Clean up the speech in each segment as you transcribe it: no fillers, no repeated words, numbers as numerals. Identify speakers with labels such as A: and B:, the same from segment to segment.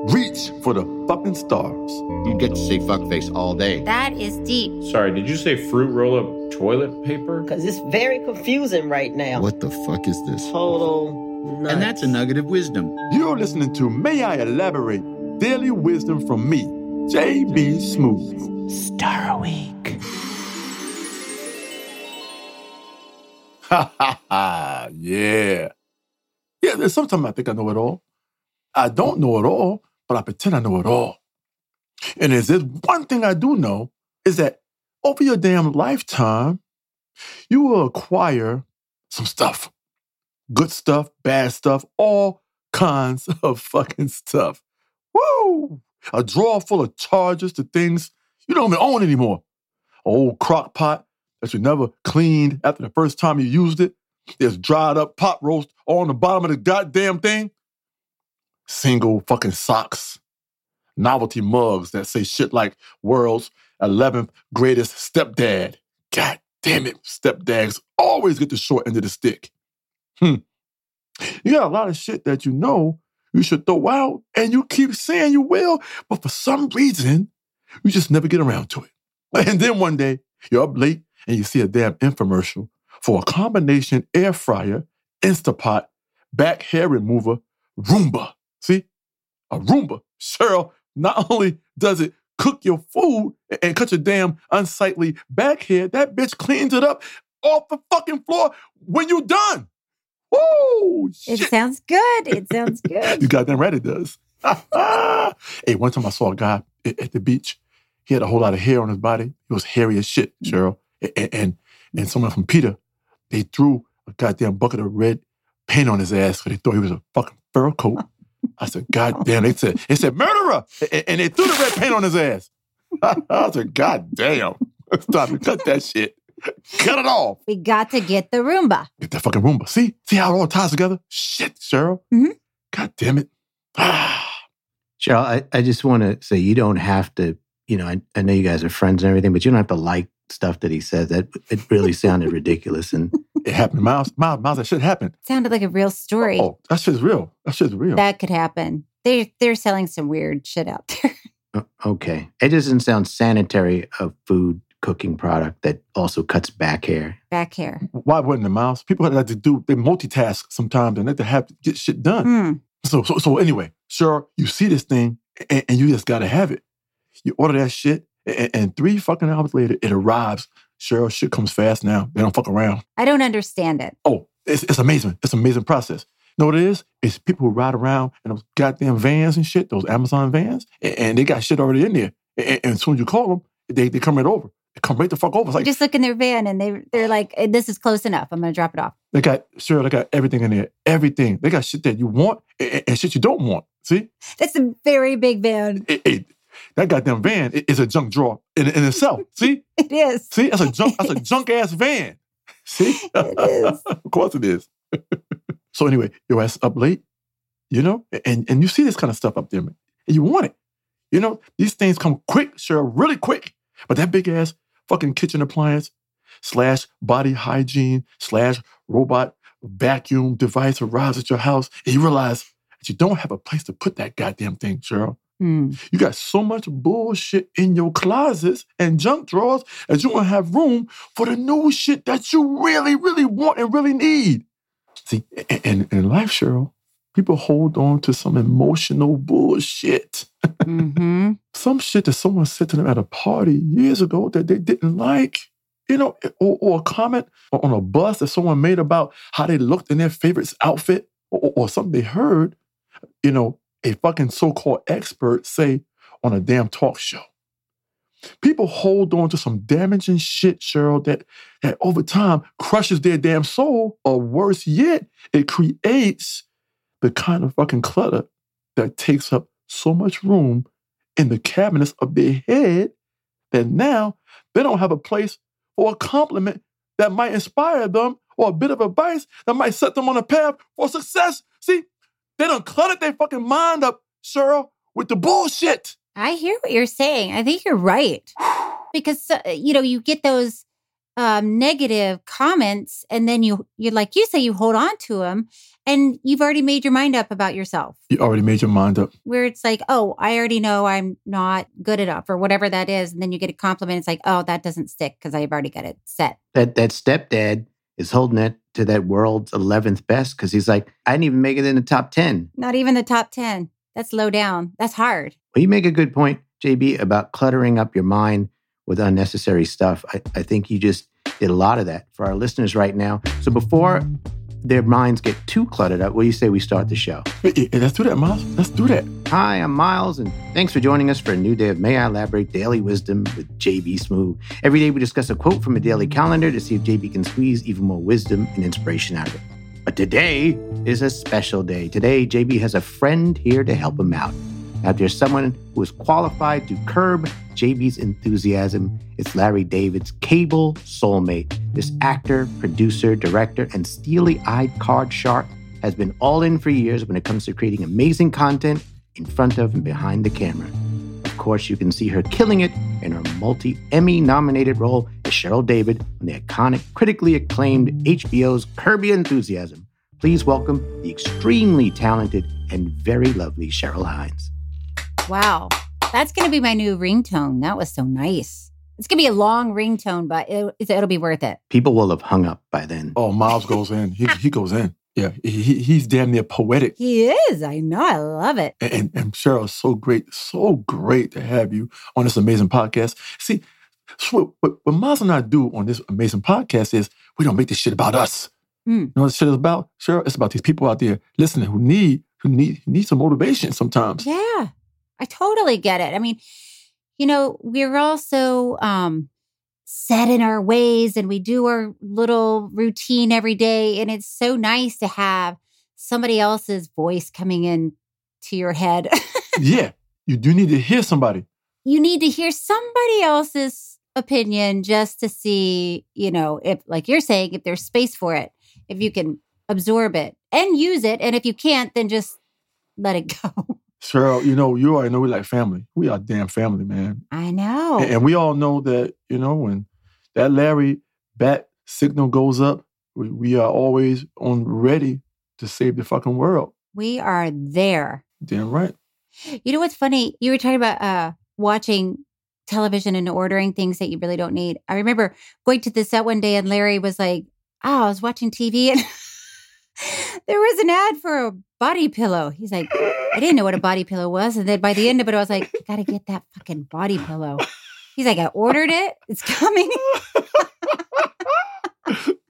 A: Reach for the fucking stars.
B: You get to say fuckface all day.
C: That is deep.
D: Sorry, did you say fruit roll-up toilet paper?
E: Because it's very confusing right now.
B: What the fuck is this?
E: Total nuts.
B: And that's a nugget of wisdom.
A: You're listening to May I Elaborate? Daily wisdom from me, J.B. Smooth.
E: Star a week.
A: Ha ha ha, yeah. Yeah, sometimes I think I know it all. I don't know it all, but I pretend I know it all. And there's one thing I do know, is that over your damn lifetime, you will acquire some stuff. Good stuff, bad stuff, all kinds of fucking stuff. Woo! A drawer full of charges to things you don't even own anymore. An old crock pot that you never cleaned after the first time you used it. There's dried up pot roast on the bottom of the goddamn thing. Single fucking socks. Novelty mugs that say shit like world's 11th greatest stepdad. God damn it, stepdads always get the short end of the stick. You got a lot of shit that you know you should throw out, and you keep saying you will, but for some reason, you just never get around to it. And then one day, you're up late and you see a damn infomercial for a combination air fryer, Instapot, back hair remover, Roomba. See? A Roomba. Cheryl, not only does it cook your food and cut your damn unsightly back hair, that bitch cleans it up off the fucking floor when you're done. Woo!
C: It
A: Shit.
C: sounds good. It sounds good.
A: You goddamn right it does. Hey, one time I saw a guy at the beach. He had a whole lot of hair on his body. He was hairy as shit, Cheryl. And someone from PETA, they threw a goddamn bucket of red paint on his ass because they thought he was a fucking fur coat. I said, God damn. They said, murderer! And they threw the red paint on his ass. I said, God damn. It's time to cut that shit. Cut it off.
C: We got to get the Roomba.
A: Get that fucking Roomba. See how it all ties together? Shit, Cheryl.
C: Mm-hmm.
A: God damn it.
F: Cheryl, I just want to say you don't have to, I know you guys are friends and everything, but you don't have to like stuff that he says. That it really sounded ridiculous. And
A: it happened. Miles, that shit happened.
C: Sounded like a real story.
A: Oh, that shit's real.
C: That could happen. They're selling some weird shit out there.
F: Okay. It doesn't sound sanitary, a food cooking product that also cuts back hair.
C: Back hair.
A: Why wouldn't it, Miles? People have to they multitask sometimes and they have to get shit done. So anyway, sure, you see this thing and you just got to have it. You order that shit and 3 fucking hours later, it arrives. Sure, shit comes fast now. They don't fuck around.
C: I don't understand it.
A: Oh, it's amazing. It's an amazing process. You know what it is? It's people who ride around in those goddamn vans and shit, those Amazon vans, and they got shit already in there. And as soon as you call them, they come right over. They come right the fuck over. It's like,
C: just look in their van and they're like, this is close enough. I'm going to drop it off.
A: They got everything in there. Everything. They got shit that you want and shit you don't want. See?
C: That's a very big van.
A: That goddamn van is a junk drawer in itself. See?
C: It is.
A: See? That's a junk ass van. See?
C: It is.
A: Of course it is. So anyway, your ass up late, and you see this kind of stuff up there, man. And you want it. These things come quick, sure, really quick. But that big ass fucking kitchen appliance / body hygiene / robot vacuum device arrives at your house, and you realize that you don't have a place to put that goddamn thing, Cheryl. You got so much bullshit in your closets and junk drawers that you won't have room for the new shit that you really, really want and really need. See, and in life, Cheryl, people hold on to some emotional bullshit.
C: Mm-hmm.
A: Some shit that someone said to them at a party years ago that they didn't like, or a comment on a bus that someone made about how they looked in their favorite outfit, or something they heard, a fucking so-called expert say on a damn talk show. People hold on to some damaging shit, Cheryl, that over time crushes their damn soul, or worse yet, it creates the kind of fucking clutter that takes up so much room in the cabinets of their head that now they don't have a place for a compliment that might inspire them, or a bit of advice that might set them on a path for success. See, they done cluttered their fucking mind up, Cheryl, with the bullshit.
C: I hear what you're saying. I think you're right. Because, you get those negative comments, and then you like you say, you hold on to them, and you've already made your mind up about yourself.
A: You already made your mind up.
C: Where it's like, oh, I already know I'm not good enough or whatever that is. And then you get a compliment. It's like, oh, that doesn't stick because I've already got it set.
F: That stepdad is holding it to that world's 11th best because he's like, I didn't even make it in the top 10.
C: Not even the top 10. That's low down. That's hard.
F: Well, you make a good point, JB, about cluttering up your mind with unnecessary stuff. I think you just did a lot of that for our listeners right now. So before their minds get too cluttered up, what do you say we start the show?
A: Hey, let's do that, Miles. Let's do that.
F: Hi, I'm Miles, and thanks for joining us for a new day of May I Elaborate Daily Wisdom with JB Smoove. Every day we discuss a quote from a daily calendar to see if JB can squeeze even more wisdom and inspiration out of it. But today is a special day. Today, JB has a friend here to help him out. Now, if there's someone who is qualified to curb JB's enthusiasm, it's Larry David's cable soulmate. This actor, producer, director, and steely-eyed card shark has been all in for years when it comes to creating amazing content in front of and behind the camera. Of course, you can see her killing it in her multi-Emmy-nominated role as Cheryl David on the iconic, critically acclaimed HBO's Curb Your Enthusiasm. Please welcome the extremely talented and very lovely Cheryl Hines.
C: Wow. That's going to be my new ringtone. That was so nice. It's going to be a long ringtone, but it'll be worth it.
F: People will have hung up by then.
A: Oh, Miles goes in. He goes in. Yeah, he's damn near poetic.
C: He is. I know. I love it.
A: And Cheryl, so great to have you on this amazing podcast. See, what Miles and I do on this amazing podcast is we don't make this shit about us. You know what this shit is about? Cheryl, it's about these people out there listening who need some motivation sometimes.
C: Yeah. I totally get it. I mean, we're also set in our ways and we do our little routine every day. And it's so nice to have somebody else's voice coming in to your head.
A: Yeah, you do need to hear somebody.
C: You need to hear somebody else's opinion just to see, if, like you're saying, if there's space for it, if you can absorb it and use it. And if you can't, then just let it go.
A: Cheryl, you already know we like family. We are damn family, man.
C: I know.
A: And we all know that, when that Larry bat signal goes up, we are always on ready to save the fucking world.
C: We are there.
A: Damn right.
C: You know what's funny? You were talking about watching television and ordering things that you really don't need. I remember going to the set one day and Larry was like, I was watching TV and there was an ad for a body pillow. He's like, I didn't know what a body pillow was. And then by the end of it, I was like, I got to get that fucking body pillow. He's like, I ordered it. It's coming. He's like,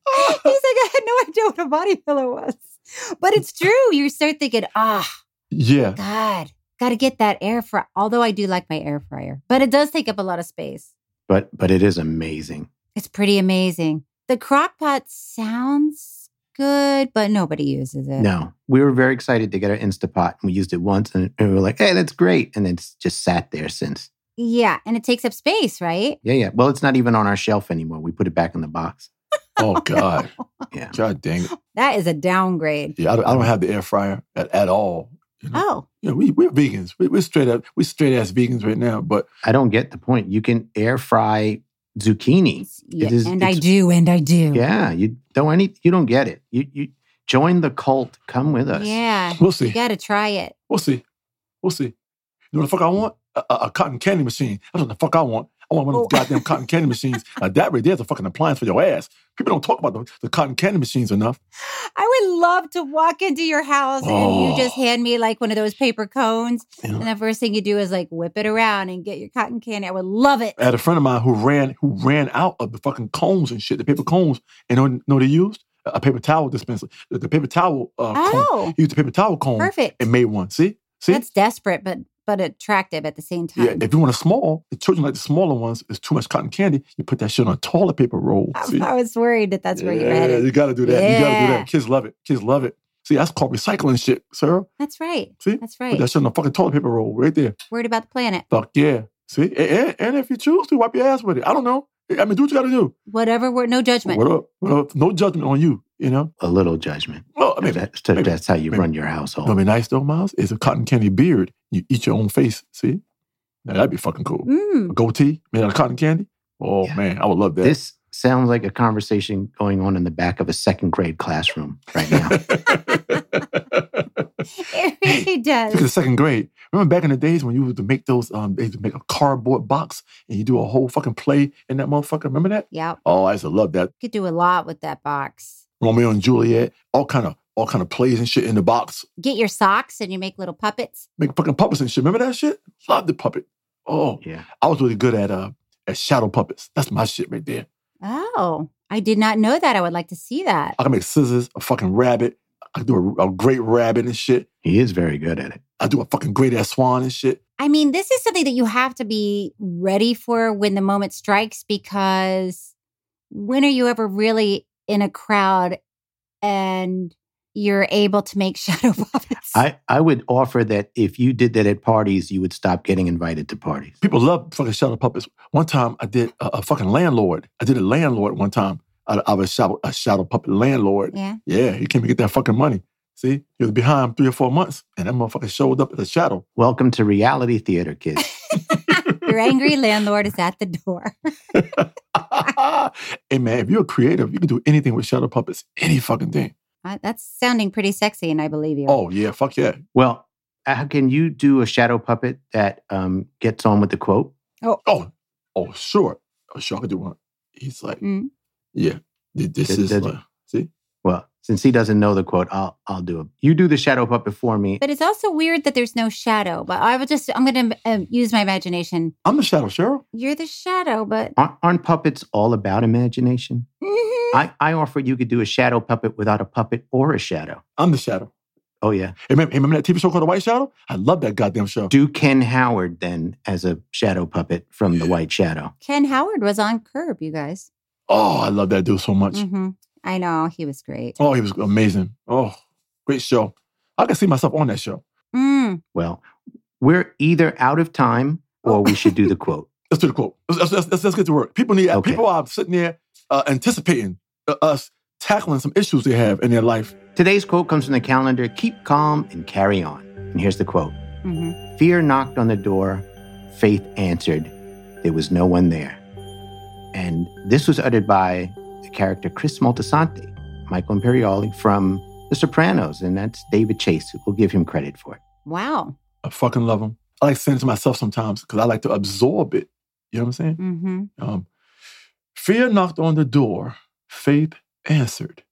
C: I had no idea what a body pillow was. But it's true. You start thinking,
A: yeah,
C: God, got to get that air fryer. Although I do like my air fryer, but it does take up a lot of space.
F: But it is amazing.
C: It's pretty amazing. The crock pot sounds good, but nobody uses it.
F: No, we were very excited to get our Instapot. And we used it once and we were like, hey, that's great. And it's just sat there since.
C: Yeah, and it takes up space, right?
F: Yeah. Well, it's not even on our shelf anymore. We put it back in the box.
A: Oh, God.
F: Yeah.
A: God dang it.
C: That is a downgrade.
A: Yeah, I don't have the air fryer at all.
C: Oh.
A: Yeah, we're vegans. We're straight ass vegans right now. But
F: I don't get the point. You can air fry zucchini.
C: Yeah, I do.
A: Mm-hmm.
F: Yeah, you don't get it. You join the cult. Come with us.
C: Yeah.
A: We'll see.
C: You got to try it.
A: We'll see. You know what the fuck I want? A cotton candy machine. That's what the fuck I want. I want one of those goddamn cotton candy machines. That right there's a fucking appliance for your ass. People don't talk about the cotton candy machines enough.
C: I would love to walk into your house and you just hand me like one of those paper cones. Yeah. And the first thing you do is like whip it around and get your cotton candy. I would love it.
A: I had a friend of mine who ran out of the fucking cones and shit, the paper cones. And you know what they used? A paper towel dispenser. The paper towel cone. He used the paper towel cone.
C: Perfect.
A: And made one. See?
C: That's desperate, but attractive at the same time.
A: Yeah, if you want a small, the children like the smaller ones, it's too much cotton candy. You put that shit on a toilet paper roll. See?
C: I was worried that's where you're headed.
A: Yeah, you got to do that.
C: Yeah.
A: You got to do that. Kids love it. See, that's called recycling shit, Sarah.
C: That's right.
A: See?
C: That's right.
A: Put that shit on a fucking toilet paper roll right there.
C: Worried about the planet.
A: Fuck yeah. See? And if you choose to, wipe your ass with it. I don't know. I mean, do what you got to do.
C: Whatever. No judgment.
A: No judgment on you,
F: A little judgment.
A: Well, I mean,
F: that's how you run your household.
A: That'd be nice though, Miles. It's a cotton candy beard. You eat your own face. See? Now, that'd be fucking cool. A goatee made out of cotton candy. Oh, yeah. Man, I would love that.
F: sounds like a conversation going on in the back of a second grade classroom right now.
C: It really does.
A: Look at the second grade. Remember back in the days when you used to make those, they used to make a cardboard box and you do a whole fucking play in that motherfucker. Remember that?
C: Yep.
A: Oh, I used to love that.
C: You could do a lot with that box.
A: Romeo and Juliet, all kind of plays and shit in the box.
C: Get your socks and you make little puppets.
A: Make fucking puppets and shit. Remember that shit? Love the puppet. Oh,
F: Yeah.
A: I was really good at shadow puppets. That's my shit right there.
C: Oh, I did not know that. I would like to see that.
A: I can make scissors, a fucking rabbit. I can do a great rabbit and shit.
F: He is very good at it.
A: I do a fucking great ass swan and shit.
C: I mean, this is something that you have to be ready for when the moment strikes, because when are you ever really in a crowd and you're able to make shadow puppets?
F: I would offer that if you did that at parties, you would stop getting invited to parties.
A: People love fucking shadow puppets. One time I did a fucking landlord. I did a landlord one time. I was a shadow puppet landlord.
C: Yeah.
A: Yeah, he came to get that fucking money. See, he was behind 3 or 4 months, and that motherfucker showed up as a shadow.
F: Welcome to reality theater, kids.
C: Your angry landlord is at the door.
A: Hey man, if you're creative, you can do anything with shadow puppets. Any fucking thing.
C: That's sounding pretty sexy, and I believe you.
A: Oh yeah, fuck yeah.
F: Well, can you do a shadow puppet that gets on with the quote?
A: Oh, sure. Oh, sure, I could do one. He's like, yeah, this is see?
F: Well, since he doesn't know the quote, I'll do it. You do the shadow puppet for me.
C: But it's also weird that there's no shadow. But I'm going to use my imagination.
A: I'm the shadow, Cheryl.
C: You're the shadow, but...
F: Aren't puppets all about imagination?
C: Mhm.
F: I offer you could do a shadow puppet without a puppet or a shadow.
A: I'm the shadow.
F: Oh, yeah.
A: Hey, remember that TV show called The White Shadow? I love that goddamn show.
F: Do Ken Howard then as a shadow puppet from The White Shadow.
C: Ken Howard was on Curb, you guys.
A: Oh, I love that dude so much.
C: Mm-hmm. I know. He was great.
A: Oh, he was amazing. Oh, great show. I can see myself on that show.
F: Well, we're either out of time or we should do the quote.
A: Let's do the quote. Let's get to work. People are sitting there anticipating us tackling some issues they have in their life.
F: Today's quote comes from the calendar, Keep Calm and Carry On. And here's the quote.
C: Mm-hmm.
F: Fear knocked on the door. Faith answered. There was no one there. And this was uttered by the character Chris Moltisanti, Michael Imperioli from The Sopranos. And that's David Chase. We'll give him credit for it.
C: Wow.
A: I fucking love him. I like saying it to myself sometimes because I like to absorb it. You know what I'm saying?
C: Mm-hmm.
A: Fear knocked on the door. Faith answered.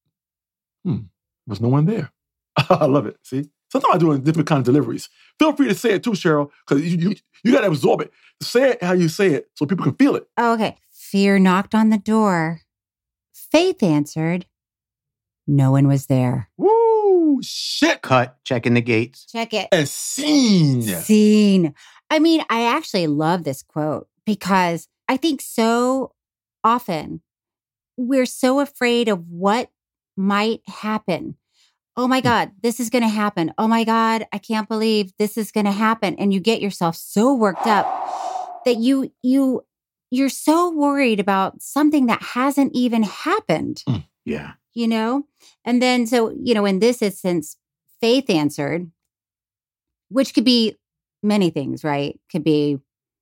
A: There was no one there. I love it. See? Sometimes I do it in different kind of deliveries. Feel free to say it too, Cheryl, because you got to absorb it. Say it how you say it so people can feel it.
C: Oh, okay. Fear knocked on the door. Faith answered. No one was there.
A: Woo! Shit!
F: Cut. Checking the gates.
C: Check it.
A: And scene.
C: Scene. I mean, I actually love this quote because I think so often we're so afraid of what might happen. Oh my God, this is going to happen. Oh my God, I can't believe this is going to happen. And you get yourself so worked up that you're so worried about something that hasn't even happened.
F: Yeah.
C: You know? And then, so, in this instance, Faith answered, which could be many things, right? Could be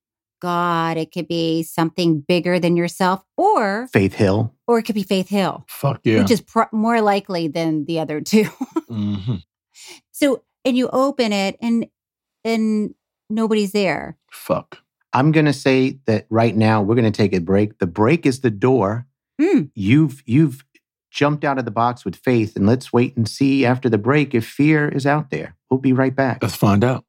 C: God, it could be something bigger than yourself, or
F: Faith Hill.
C: Or it could be Faith Hill.
A: Fuck yeah.
C: Which is more likely than the other two.
A: Mm-hmm.
C: So, and you open it and nobody's there.
A: Fuck.
F: I'm going to say that right now we're going to take a break. The break is the door. You've jumped out of the box with faith, and let's wait and see after the break if fear is out there. We'll be right back.
A: Let's find out.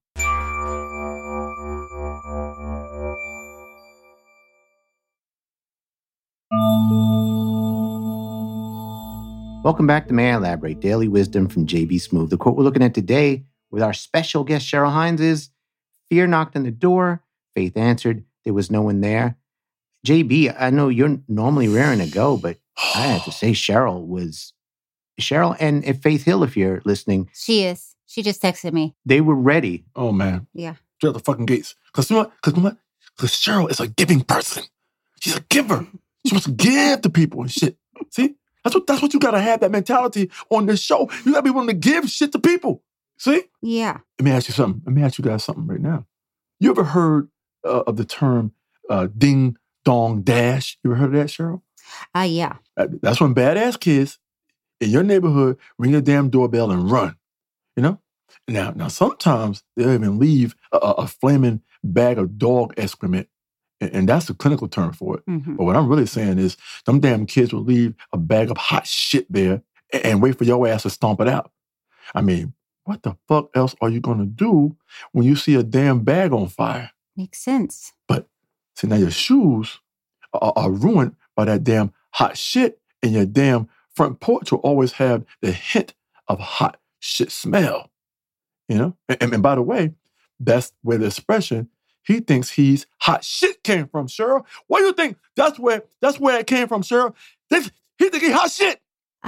F: Welcome back to May I Elaborate, Daily Wisdom from JB Smoove. The quote we're looking at today with our special guest, Cheryl Hines, is, fear knocked on the door, faith answered, there was no one there. JB, I know you're normally raring to go, but I have to say Cheryl and if Faith Hill, if you're listening.
C: She is. She just texted me.
F: They were ready.
A: Oh, man.
C: Yeah.
A: Straight out the fucking gates. Because you know what? Because Cheryl is a giving person. She's a giver. She wants to give to people and shit. See? That's what you got to have, that mentality on this show. You got to be willing to give shit to people. See?
C: Yeah.
A: Let me ask you something. Let me ask you guys something right now. You ever heard of the term ding dong dash. You ever heard of that, Cheryl?
C: Yeah.
A: That's when badass kids in your neighborhood ring your damn doorbell and run. You know? Now sometimes they'll even leave a flaming bag of dog excrement, and that's the clinical term for it.
C: Mm-hmm.
A: But what I'm really saying is them damn kids will leave a bag of hot shit there and wait for your ass to stomp it out. I mean, what the fuck else are you going to do when you see a damn bag on fire?
C: Makes sense.
A: But see, now your shoes are ruined by that damn hot shit, and your damn front porch will always have the hint of hot shit smell. You know? And by the way, that's where the expression, he thinks he's hot shit came from, Cheryl. What do you think? That's where it came from, Cheryl. He think he hot shit.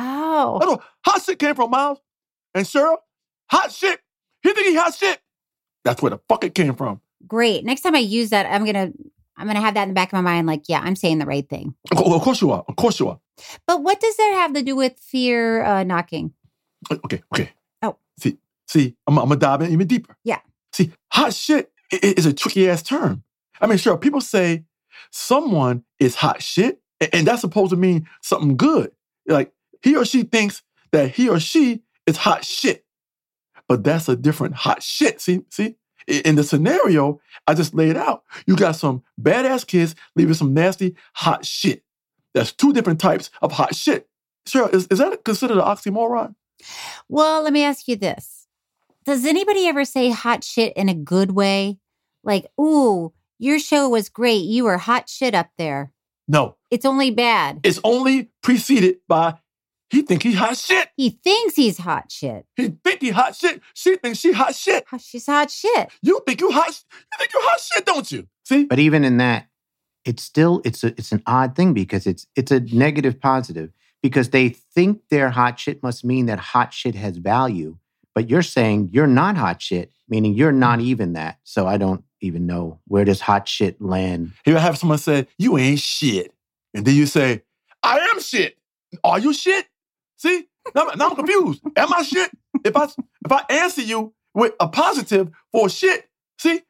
C: Oh.
A: No, hot shit came from Miles. And Cheryl, hot shit. He think he hot shit. That's where the fuck it came from.
C: Great. Next time I use that, I'm gonna have that in the back of my mind. Like, yeah, I'm saying the right thing.
A: Of course you are. Of course you are.
C: But what does that have to do with fear knocking?
A: Okay.
C: Oh.
A: See, I'm gonna dive in even deeper.
C: Yeah.
A: See, hot shit is a tricky ass term. I mean, sure, people say someone is hot shit, and that's supposed to mean something good. Like he or she thinks that he or she is hot shit. But that's a different hot shit. See? In the scenario I just laid out, you got some badass kids leaving some nasty hot shit. That's two different types of hot shit. Cheryl, is that considered an oxymoron?
C: Well, let me ask you this. Does anybody ever say hot shit in a good way? Like, ooh, your show was great. You were hot shit up there.
A: No.
C: It's only bad.
A: It's only preceded by, he think he hot shit.
C: He thinks he's hot shit.
A: He think he hot shit. She thinks she hot shit.
C: She's hot shit.
A: You think you hot shit, don't you? See?
F: But even in that, it's an odd thing because it's a negative positive because they think their hot shit must mean that hot shit has value. But you're saying you're not hot shit, meaning you're not even that. So I don't even know, where does hot shit land?
A: You ever have someone say, you ain't shit. And then you say, I am shit. Are you shit? See? Now I'm confused. Am I shit? If I answer you with a positive for shit, see?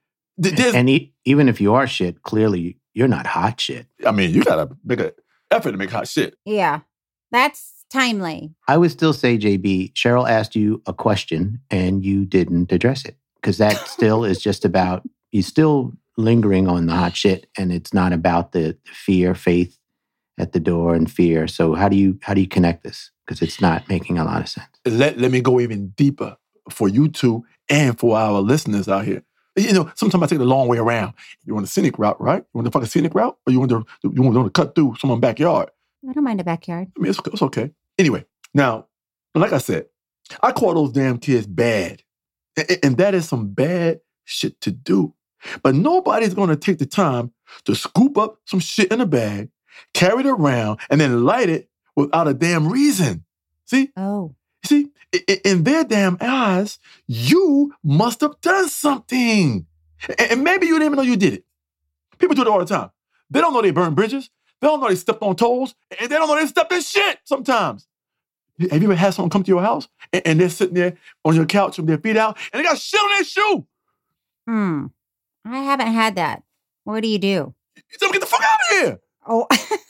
F: Even if you are shit, clearly you're not hot shit.
A: I mean, you got to make an effort to make hot shit.
C: Yeah, that's timely.
F: I would still say, JB, Cheryl asked you a question and you didn't address it because that still is just about, you're still lingering on the hot shit and it's not about the fear, faith at the door and fear. So how do you connect this? Because it's not making a lot of sense.
A: Let me go even deeper for you two and for our listeners out here. You know, sometimes I take the long way around. You want the scenic route, right? You want the fucking scenic route? Or you want to cut through someone's backyard?
C: I don't mind a backyard.
A: I mean, it's okay. Anyway, now, like I said, I call those damn kids bad. And that is some bad shit to do. But nobody's going to take the time to scoop up some shit in a bag, carry it around, and then light it without a damn reason. See?
C: Oh.
A: See, in their damn eyes, you must have done something. And maybe you didn't even know you did it. People do it all the time. They don't know they burned bridges. They don't know they stepped on toes. And they don't know they stepped in shit sometimes. Have you ever had someone come to your house and they're sitting there on your couch with their feet out and they got shit on their shoe?
C: I haven't had that. What do? You tell
A: them, get the fuck out of here.
C: Oh.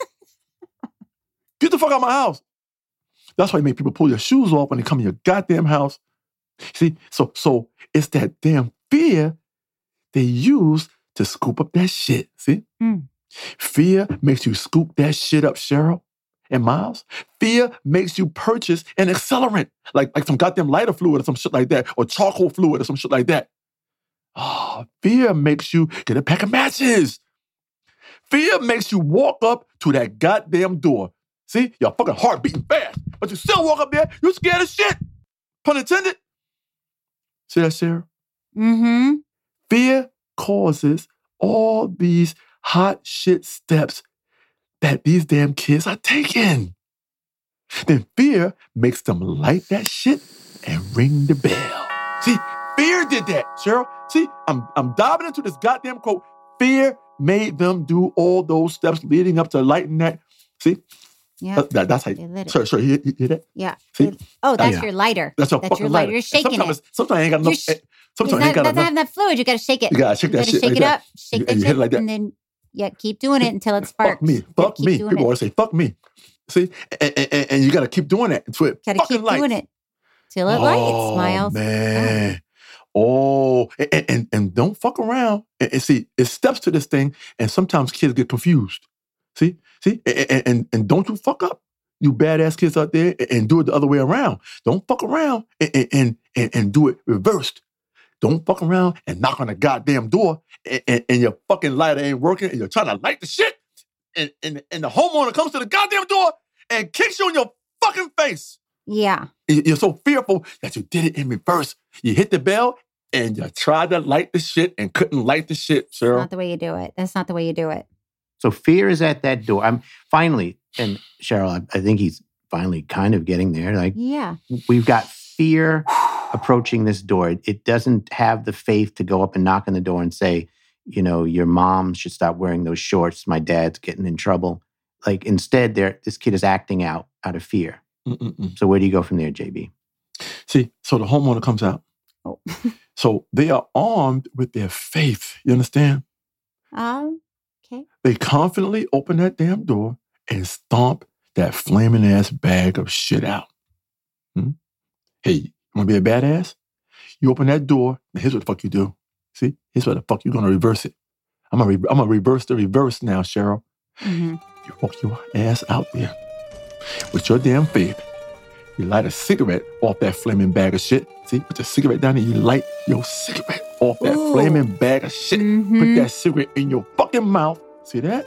A: Get the fuck out of my house. That's why you make people pull your shoes off when they come in your goddamn house. See, so it's that damn fear they use to scoop up that shit. See? Fear makes you scoop that shit up, Cheryl and Miles. Fear makes you purchase an accelerant, like some goddamn lighter fluid or some shit like that, or charcoal fluid or some shit like that. Oh, fear makes you get a pack of matches. Fear makes you walk up to that goddamn door. See, your fucking heart beating fast, but you still walk up there, you scared as shit. Pun intended. See that, Sarah?
C: Mm-hmm.
A: Fear causes all these hot shit steps that these damn kids are taking. Then fear makes them light that shit and ring the bell. See, fear did that, Cheryl. See, I'm diving into this goddamn quote. Fear made them do all those steps leading up to lighting that. See?
C: Yeah.
A: That's how you... Sorry, you hear that?
C: Yeah.
A: See?
C: That's your lighter.
A: That's your lighter.
C: You're shaking it.
A: Sometimes I ain't got enough... Sometimes I ain't got enough.
C: Doesn't have that fluid. You got to shake it.
A: You got to shake that shit.
C: Shake it up. Shake that shit.
A: You hit it like that.
C: And then Yeah, keep doing it until it sparks.
A: Fuck me. Fuck me. People always say, fuck me. See? And you got to keep doing that until it
C: Gotta
A: fucking
C: keep
A: lights.
C: doing it till it lights, Miles.
A: Man. Oh, and don't fuck around. And see, it steps to this thing, and sometimes kids get confused. See? And don't you fuck up, you badass kids out there, and do it the other way around. Don't fuck around and do it reversed. Don't fuck around and knock on the goddamn door, and your fucking lighter ain't working, and you're trying to light the shit, and the homeowner comes to the goddamn door and kicks you in your fucking face.
C: Yeah.
A: You're so fearful that you did it in reverse. You hit the bell and you tried to light the shit and couldn't light the shit,
C: That's
A: Cheryl.
C: not the way you do it. That's not the way you do it.
F: So fear is at that door. I'm finally, and Cheryl, I think he's finally kind of getting there. Like,
C: Yeah.
F: we've got fear approaching this door. It doesn't have the faith to go up and knock on the door and say, you know, your mom should stop wearing those shorts. My dad's getting in trouble. Like, instead, this kid is acting out of fear.
A: Mm-mm-mm.
F: So where do you go from there, JB?
A: See, so the homeowner comes out.
C: Oh.
A: So they are armed with their faith. You understand?
C: Okay.
A: They confidently open that damn door and stomp that flaming ass bag of shit out. Hey, you want to be a badass? You open that door, and here's what the fuck you do. See? Here's what the fuck you're going to reverse it. I'm going to reverse the reverse now, Cheryl.
C: Mm-hmm.
A: You walk your ass out there with your damn faith. You light a cigarette off that flaming bag of shit. See? Put your cigarette down and you light your cigarette off that flaming bag of shit.
C: Mm-hmm.
A: Put that cigarette in your fucking mouth. See that?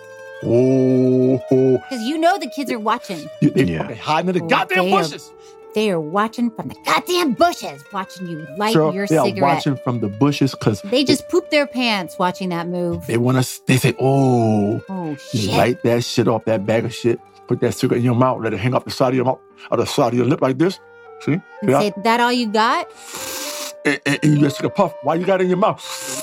A: Oh.
C: Because you know the kids are watching.
A: They
F: Yeah.
A: fucking hiding in the goddamn
C: they are-
A: bushes.
C: They are watching from the goddamn bushes, watching you light
A: Cheryl,
C: your
A: they are
C: cigarette.
A: watching from the bushes because
C: They just poop their pants watching that move.
A: they want to, they say, oh,
C: Oh,
A: you
C: shit.
A: light that shit off that bag of shit, put that cigarette in your mouth, let it hang off the side of your mouth, or the side of your lip like this. See?
C: And
A: Yeah.
C: say, that all you got?
A: And you just take a puff. Why you got it in your mouth?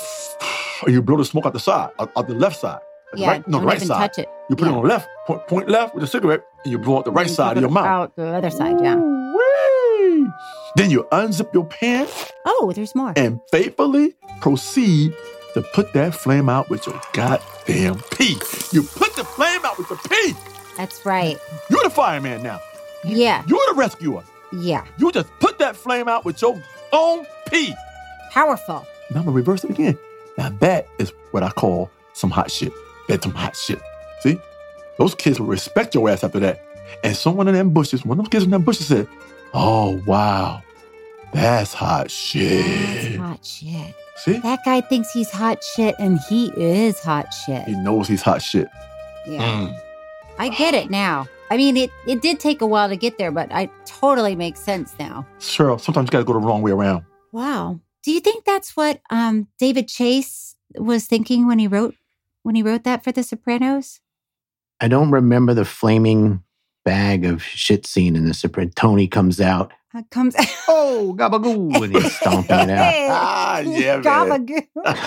A: Or you blow the smoke out the side, out the left side. The
C: Yeah,
A: right, no,
C: don't
A: the right
C: even
A: side.
C: touch it.
A: You put it
C: Yeah.
A: on the left, point left with the cigarette, and you blow out the right
C: And
A: side of
C: put
A: your
C: it
A: mouth.
C: Out the other side, yeah.
A: Ooh-wee. Then you unzip your pants
C: Oh, there's more.
A: and faithfully proceed to put that flame out with your goddamn pee. You put the flame out with your pee.
C: That's right.
A: You're the fireman now.
C: Yeah,
A: You're the rescuer.
C: yeah.
A: You just put that flame out with your own pee.
C: Powerful.
A: Now I'm gonna reverse it again. Now that is what I call some hot shit. That's some hot shit. See? Those kids will respect your ass after that. And someone in them bushes, one of those kids in them bushes said, oh, wow, that's hot
C: That's
A: shit.
C: hot shit.
A: See?
C: That guy thinks he's hot shit, and he is hot shit.
A: He knows he's hot shit.
C: Yeah. I get it now. I mean, it did take a while to get there, but it totally makes sense now.
A: Cheryl, sometimes you gotta go the wrong way around.
C: Wow. Do you think that's what David Chase was thinking when he wrote that for The Sopranos?
F: I don't remember the flaming bag of shit scene in The Sopranos. Tony comes out.
C: Comes
F: Oh, gabagoo, and he's stomping it out.
A: Ah, yeah, man.
C: Gabagoo.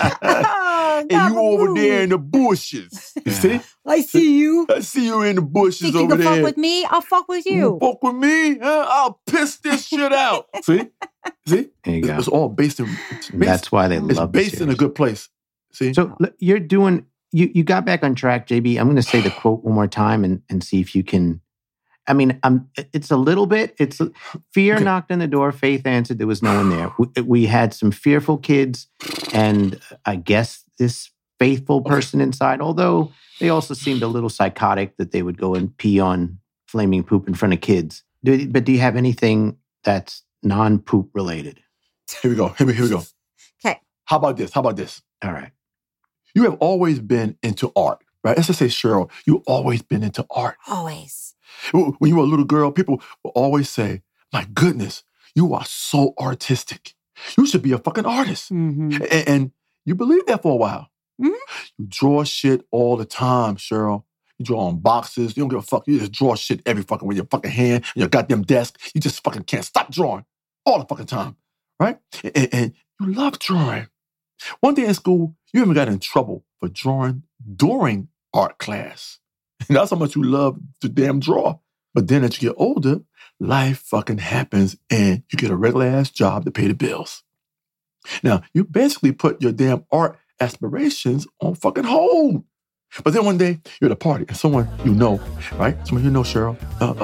C: Oh,
A: And you over
C: gabagoo.
A: there in the bushes. You see?
C: I see you.
A: I see you in the bushes
C: Think you
A: over
C: can
A: there.
C: fuck with me? I'll fuck with you.
A: Fuck with me? Huh? I'll piss this shit out. See? See?
F: There you go.
A: It's all based in.
F: That's why they
A: It's
F: love the
A: based in a
F: series.
A: good place. See?
F: So you're doing, you got back on track, JB. I'm going to say the quote one more time and see if you can. I mean, it's a little bit, fear
A: Okay.
F: knocked on the door, faith answered, there was no one there. We had some fearful kids and I guess this faithful person inside, although they also seemed a little psychotic that they would go and pee on flaming poop in front of kids. But do you have anything that's non-poop related?
A: Here we go. Here we go.
C: Okay.
A: How about this?
F: All right.
A: You have always been into art, right? Let's just say, Cheryl, you've always been into art.
C: Always.
A: When you were a little girl, people will always say, my goodness, you are so artistic. You should be a fucking artist.
C: Mm-hmm.
A: And you believed that for a while.
C: Mhm.
A: You draw shit all the time, Cheryl. You draw on boxes. You don't give a fuck. You just draw shit every fucking with your fucking hand, your goddamn desk. You just fucking can't stop drawing all the fucking time, right? And you love drawing. One day in school, you even got in trouble for drawing during art class. And that's how much you love to damn draw. But then as you get older, life fucking happens and you get a regular ass job to pay the bills. Now, you basically put your damn art aspirations on fucking hold. But then one day you're at a party and someone you know, right? Someone you know, Cheryl,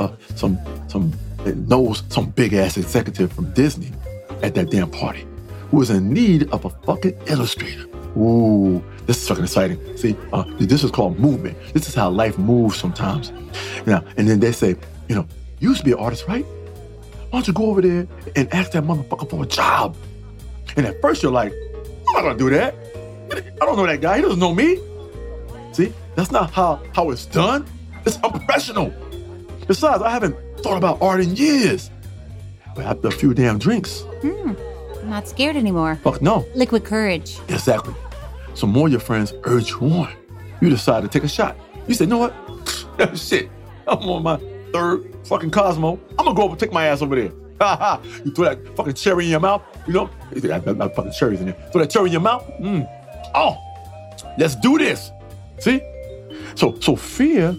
A: knows some big ass executive from Disney at that damn party who is in need of a fucking illustrator. Ooh, this is fucking exciting. See, this is called movement. This is how life moves sometimes. Now, and then they say, you used to be an artist, right? Why don't you go over there and ask that motherfucker for a job? And at first you're like, I'm not gonna do that. I don't know that guy. He doesn't know me. See, that's not how it's done. It's unprofessional. Besides, I haven't thought about art in years. But after a few damn drinks.
C: I'm not scared anymore.
A: Fuck no.
C: Liquid courage.
A: Exactly. So more of your friends urge you on. You decide to take a shot. You say, you know what? Shit. I'm on my third fucking Cosmo. I'm gonna go over and take my ass over there. You throw that fucking cherry in your mouth, that fucking cherries in there. Throw that cherry in your mouth. Oh, let's do this. See? So fear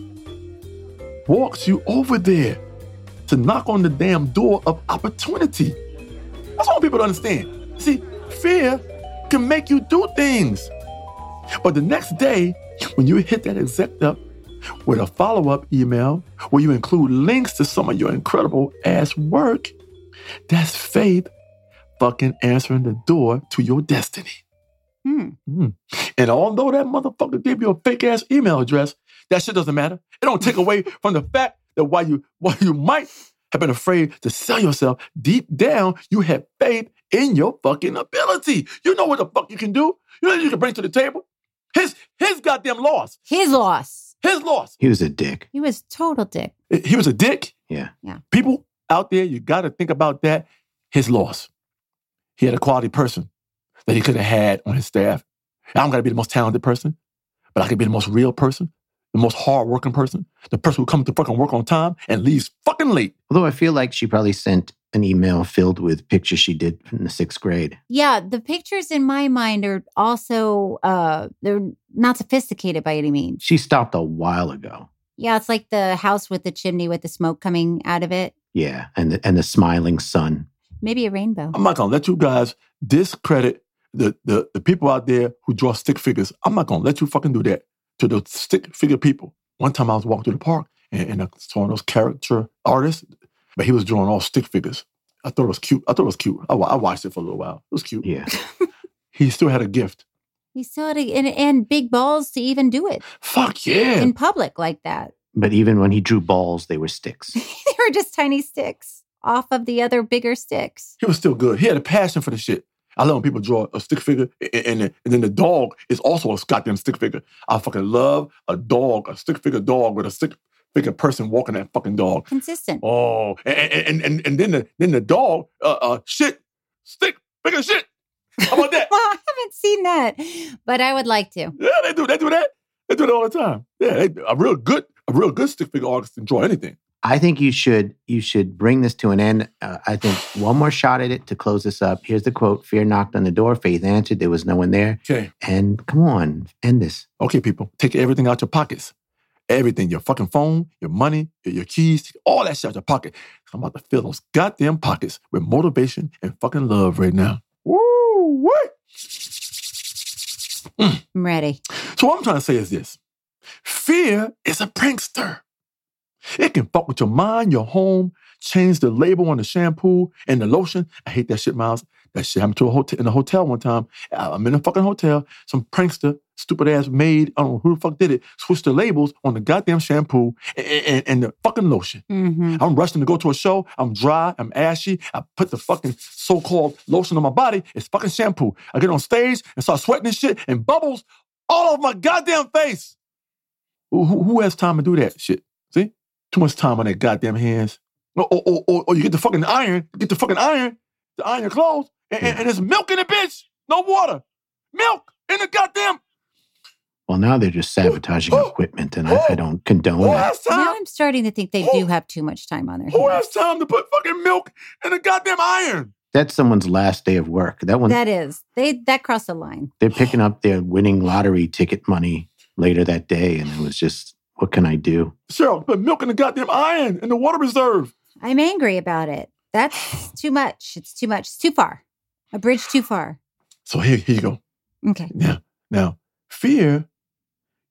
A: walks you over there to knock on the damn door of opportunity. That's what people don't understand. See, fear can make you do things. But the next day, when you hit that exec up with a follow-up email where you include links to some of your incredible ass work, that's faith fucking answering the door to your destiny. And although that motherfucker gave you a fake ass email address, that shit doesn't matter. It don't take away from the fact that while you might have been afraid to sell yourself, deep down you had faith in your fucking ability. You know what the fuck you can do. You know what you can bring to the table. His goddamn loss.
C: His loss.
A: His loss.
F: He was a dick.
C: He was total dick.
A: He was a dick.
F: Yeah.
A: People out there, you got to think about that. His loss. He had a quality person that he could have had on his staff. I don't got to be the most talented person, but I could be the most real person, the most hardworking person, the person who comes to fucking work on time and leaves fucking late.
F: Although I feel like she probably sent an email filled with pictures she did in the 6th grade.
C: Yeah, the pictures in my mind are also, they're not sophisticated by any means.
F: She stopped a while ago.
C: Yeah, it's like the house with the chimney with the smoke coming out of it.
F: Yeah, and the smiling sun.
C: Maybe a rainbow.
A: I'm not going to let you guys discredit the people out there who draw stick figures. I'm not going to let you fucking do that to the stick figure people. One time I was walking through the park and I saw those caricature artists, but he was drawing all stick figures. I thought it was cute. I watched it for a little while. It was cute.
F: Yeah.
A: He still had a gift.
C: He still had and big balls to even do it.
A: Fuck yeah.
C: In public like that.
F: But even when he drew balls, they were sticks.
C: They were just tiny sticks off of the other bigger sticks.
A: He was still good. He had a passion for the shit. I love when people draw a stick figure and then the dog is also a goddamn stick figure. I fucking love a stick figure dog with a stick figure person walking that fucking dog.
C: Consistent.
A: Oh, and then the dog, stick figure shit. How about that?
C: Well, I haven't seen that, but I would like to.
A: Yeah, they do that. They do it all the time. Yeah, a real good stick figure artist can draw anything.
F: I think you should bring this to an end. I think one more shot at it to close this up. Here's the quote. Fear knocked on the door. Faith answered. There was no one there.
A: Okay.
F: And come on, end this.
A: Okay, people. Take everything out your pockets. Everything. Your fucking phone, your money, your keys, all that shit out your pocket. I'm about to fill those goddamn pockets with motivation and fucking love right now. Woo! What?
C: I'm ready.
A: So what I'm trying to say is this. Fear is a prankster. It can fuck with your mind, your home, change the label on the shampoo and the lotion. I hate that shit, Miles. That shit happened in a hotel one time. I'm in a fucking hotel. Some prankster, stupid ass maid, I don't know who the fuck did it, switched the labels on the goddamn shampoo and the fucking lotion.
C: Mm-hmm.
A: I'm rushing to go to a show. I'm dry. I'm ashy. I put the fucking so-called lotion on my body. It's fucking shampoo. I get on stage and start sweating and shit and bubbles all over my goddamn face. Who has time to do that shit? See? Too much time on their goddamn hands. Or you get the fucking iron, to iron your clothes, and there's milk in the bitch. No water. Milk in the goddamn.
F: Well, now they're just sabotaging equipment, and I don't condone that.
C: Now I'm starting to think they do have too much time on their hands.
A: Who has time to put fucking milk in a goddamn iron?
F: That's someone's last day of work.
C: That crossed the line.
F: They're picking up their winning lottery ticket money later that day, and it was just, what can I do?
A: Cheryl, put milk in the goddamn iron in the water reserve.
C: I'm angry about it. That's too much. It's too much. It's too far. A bridge too far.
A: So here you go.
C: Okay.
A: Now, fear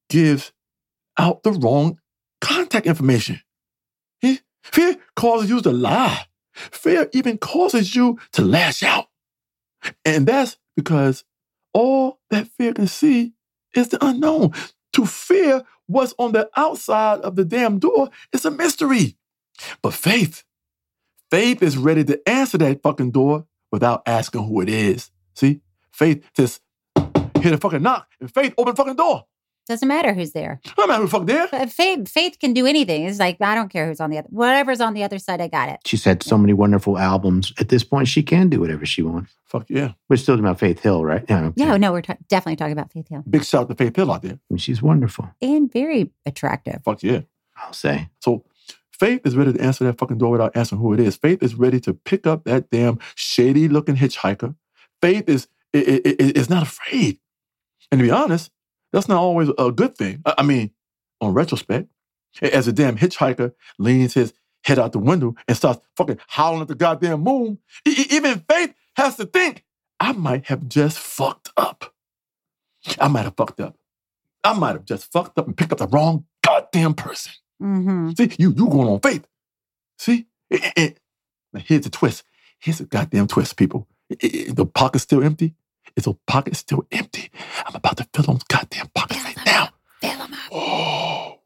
A: gives out the wrong contact information. Fear causes you to lie. Fear even causes you to lash out. And that's because all that fear can see is the unknown. To fear what's on the outside of the damn door is a mystery. But faith is ready to answer that fucking door without asking who it is. See? Faith just hit a fucking knock and faith open the fucking door.
C: Doesn't matter who's there.
A: No matter who the fuck there.
C: But faith can do anything. It's like, I don't care who's on the other. Whatever's on the other side, I got it.
F: She's had so many wonderful albums. At this point, she can do whatever she wants.
A: Fuck yeah.
F: We're still talking about Faith Hill, right? Yeah,
C: Yeah, no, we're definitely talking about Faith Hill.
A: Big shout out to Faith Hill out there.
F: I mean, she's wonderful,
C: And very attractive.
A: Fuck yeah.
F: I'll say.
A: So faith is ready to answer that fucking door without answering who it is. Faith is ready to pick up that damn shady looking hitchhiker. Faith is not afraid. And to be honest, that's not always a good thing. I mean, on retrospect, as a damn hitchhiker leans his head out the window and starts fucking howling at the goddamn moon, even Faith has to think, I might have just fucked up. I might have fucked up. I might have just fucked up and picked up the wrong goddamn person.
C: Mm-hmm.
A: See, you going on Faith. See? Now here's the twist. Here's the goddamn twist, people. The pocket's still empty. Is the pocket still empty? I'm about to fill those goddamn pockets right now.
C: Fill them up.
A: Oh,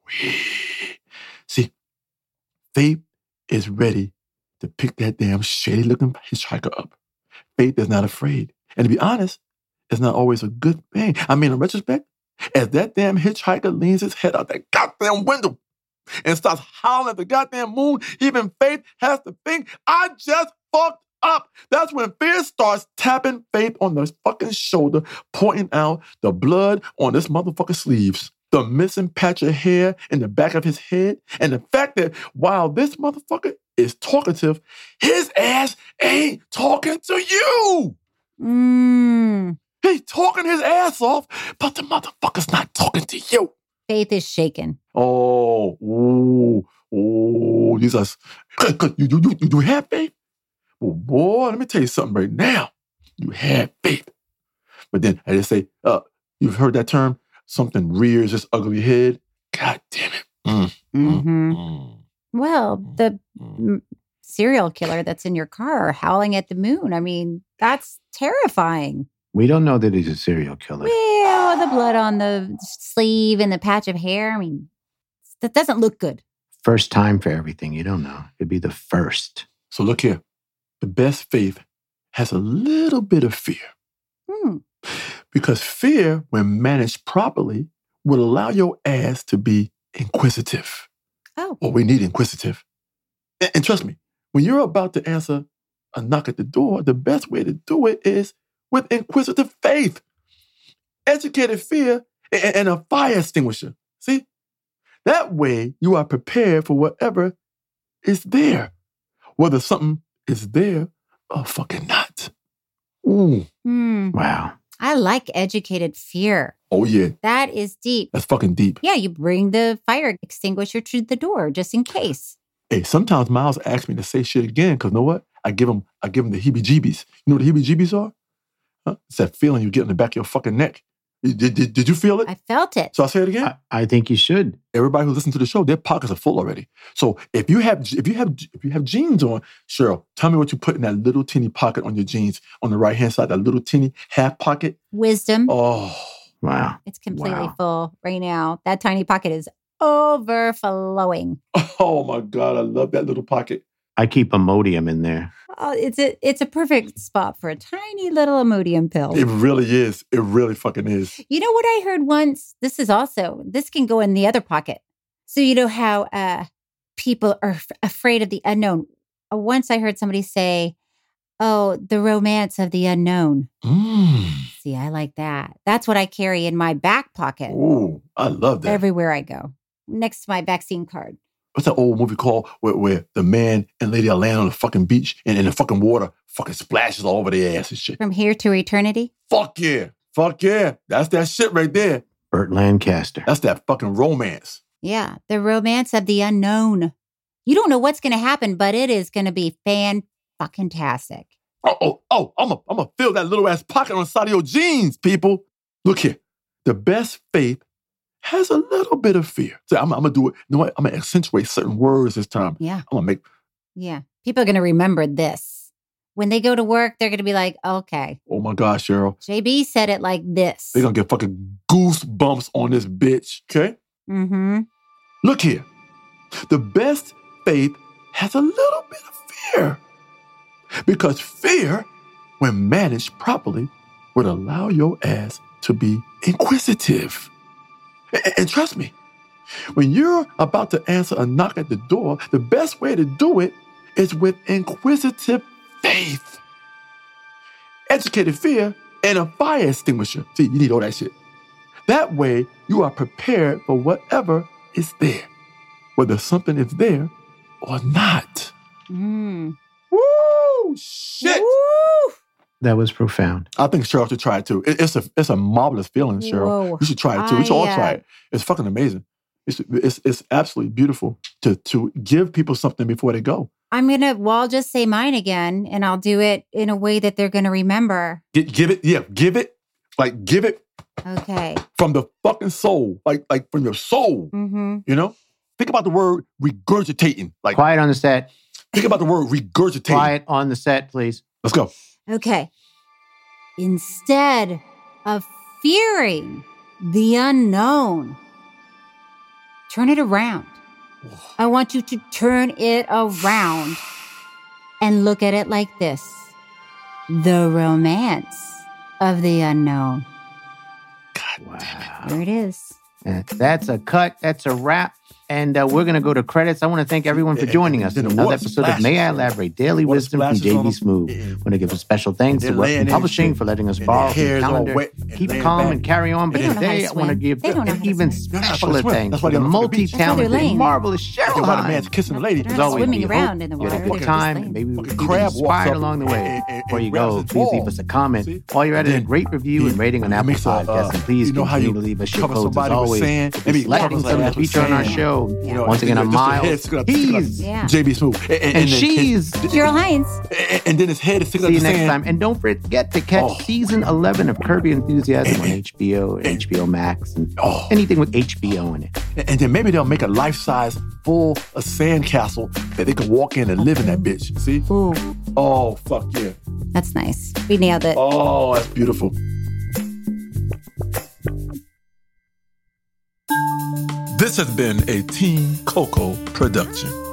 A: see, Faith is ready to pick that damn shady-looking hitchhiker up. Faith is not afraid. And to be honest, it's not always a good thing. I mean, in retrospect, as that damn hitchhiker leans his head out that goddamn window and starts howling at the goddamn moon, even Faith has to think, I just fucked up. That's when fear starts tapping Faith on the fucking shoulder, pointing out the blood on this motherfucker's sleeves, the missing patch of hair in the back of his head, and the fact that while this motherfucker is talkative, his ass ain't talking to you. He's talking his ass off, but the motherfucker's not talking to you.
C: Faith is shaken.
A: Oh, Jesus. You have faith? Well, boy, let me tell you something right now. You had faith. But then, as they say, you've heard that term, something rears its ugly head. God damn it.
C: Well, the serial killer that's in your car howling at the moon. I mean, that's terrifying.
F: We don't know that he's a serial killer.
C: Well, the blood on the sleeve and the patch of hair. I mean, that doesn't look good.
F: First time for everything. You don't know. It'd be the first.
A: So look here. The best faith has a little bit of fear. Because fear, when managed properly, will allow your ass to be inquisitive.
C: Oh.
A: Well, we need inquisitive. And trust me, when you're about to answer a knock at the door, the best way to do it is with inquisitive faith, educated fear, and a fire extinguisher. See? That way, you are prepared for whatever is there, whether something is there or fucking not. Ooh.
F: Wow.
C: I like educated fear.
A: Oh, yeah.
C: That is deep.
A: That's fucking deep.
C: Yeah, you bring the fire extinguisher to the door just in case.
A: Hey, sometimes Miles asks me to say shit again because you know what? I give him the heebie-jeebies. You know what the heebie-jeebies are? Huh? It's that feeling you get in the back of your fucking neck. Did you feel it?
C: I felt it.
A: So I'll say it again.
F: I think you should.
A: Everybody who listens to the show, their pockets are full already. So if you have jeans on, Cheryl, tell me what you put in that little teeny pocket on your jeans on the right hand side, that little teeny half pocket.
C: Wisdom.
A: Oh,
F: wow.
C: It's completely full right now. That tiny pocket is overflowing.
A: Oh my God, I love that little pocket.
F: I keep Imodium in there.
C: Oh, it's a perfect spot for a tiny little Imodium pill.
A: It really is. It really fucking is.
C: You know what I heard once? This can go in the other pocket. So you know how people are afraid of the unknown. Once I heard somebody say, oh, the romance of the unknown. See, I like that. That's what I carry in my back pocket.
A: Ooh, I love that.
C: Everywhere I go. Next to my vaccine card.
A: What's that old movie called where the man and lady are laying on the fucking beach and the fucking water fucking splashes all over their ass and shit?
C: From Here to Eternity?
A: Fuck yeah. Fuck yeah. That's that shit right there.
F: Burt Lancaster.
A: That's that fucking romance.
C: Yeah, the romance of the unknown. You don't know what's going to happen, but it is going to be fan-fucking-tastic.
A: I'm gonna fill that little ass pocket on the side of your jeans, people. Look here. The best faith has a little bit of fear. So I'm going to do it. You know what? I'm going to accentuate certain words this time.
C: Yeah.
A: I'm going to make...
C: Yeah. People are going to remember this. When they go to work, they're going to be like, okay.
A: Oh my gosh, Cheryl.
C: JB said it like this.
A: They're going to get fucking goosebumps on this bitch. Okay?
C: Mm-hmm.
A: Look here. The best faith has a little bit of fear. Because fear, when managed properly, would allow your ass to be inquisitive. And trust me, when you're about to answer a knock at the door, the best way to do it is with inquisitive faith. Educated fear and a fire extinguisher. See, you need all that shit. That way, you are prepared for whatever is there, whether something is there or not.
C: Mm.
A: Woo! Shit!
C: Woo!
F: That was profound.
A: I think Cheryl should try it too. It's a marvelous feeling, Cheryl.
C: Whoa.
A: You should try it too. We should all try it. It's fucking amazing. It's absolutely beautiful to give people something before they go.
C: I'll just say mine again, and I'll do it in a way that they're going to remember.
A: Give it
C: Okay.
A: from the fucking soul, like from your soul.
C: Mm-hmm.
A: You know, think about the word regurgitating. Like,
F: Quiet on the set.
A: think about the word regurgitating.
F: Quiet on the set, please.
A: Let's go.
C: Okay. Instead of fearing the unknown, turn it around. I want you to turn it around and look at it like this. The romance of the unknown.
F: Wow.
C: There it is.
F: That's a cut. That's a wrap. And we're going to go to credits. I want to thank everyone for joining us in another episode of May I Elaborate Daily Wisdom from JB Smooth. I want to give a special thanks to Western Publishing for letting us borrow the calendar. Keep calm and carry on. But today I want to give an even specialer thanks to the multi-talented, marvelous Cheryl Hines.
A: Kissing the lady.
F: As always,
C: Swimming
F: we
C: around
F: hope
C: in the
F: you had
C: water.
F: a good
C: They're
F: time.
C: just
F: And maybe we
A: Fucking
F: can
A: crab walks
F: inspired
A: up
F: along the way.
A: and
F: Before you
A: grabs
F: go,
A: his
F: please leave
A: ball.
F: us a comment.
A: See?
F: While you're at it, a
A: Then
F: great review and rating on
A: he
F: Apple
A: makes a,
F: Podcasts. And please
A: you know how
F: continue
A: you
F: to leave us your
A: cover
F: codes as
A: somebody with
F: always.
A: sand,
F: We'll
A: maybe
F: be selecting
A: covers
F: some
A: their
F: to
A: ass with
F: feature on our
A: sand.
F: show.
A: You know,
F: Once again, I'm
A: just his
F: Miles.
A: head sticking out-
F: He's
C: Yeah.
A: JB Smooth.
F: and she's.
C: Cheryl Hines.
A: And then his head is sticking out
F: See you
A: the
F: next
A: sand.
F: time. And don't forget to catch season 11 of Curb Your Enthusiasm on HBO, HBO Max, and anything with HBO in it.
A: And then maybe they'll make a life-size, full of sand castle that they can walk in and live in that bitch. See?
C: Ooh,
A: Oh, fuck yeah.
C: that's nice. We nailed it.
A: Oh, that's beautiful. This has been a Team Coco production.